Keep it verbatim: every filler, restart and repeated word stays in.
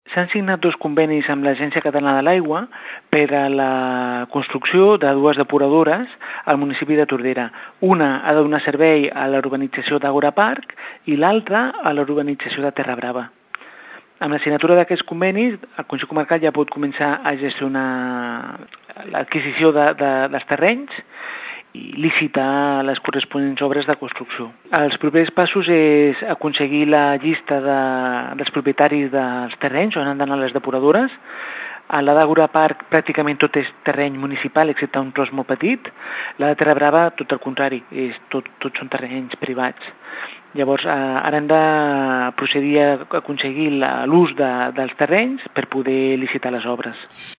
S'han signat dos convenis amb l'Agència Catalana de l'Aigua per a la construcció de dues depuradores al municipi de Tordera. Una ha de donar servei a la urbanització d'Àgora Park i l'altra a la urbanització de Terra Brava. Amb la signatura d'aquests convenis, el Consell Comarcal ja pot començar a gestionar l'adquisició de, de, dels terrenys i licitar les corresponents obres de construcció. Els propers passos és aconseguir la llista de, dels propietaris dels terrenys on han d'anar les depuradores. A la d'Àgora Park pràcticament tot és terreny municipal, excepte un tros molt petit. La de Terra Brava, tot el contrari, és tot, tot són terrenys privats. Llavors, eh, ara hem de procedir a aconseguir l'ús de, dels terrenys per poder licitar les obres.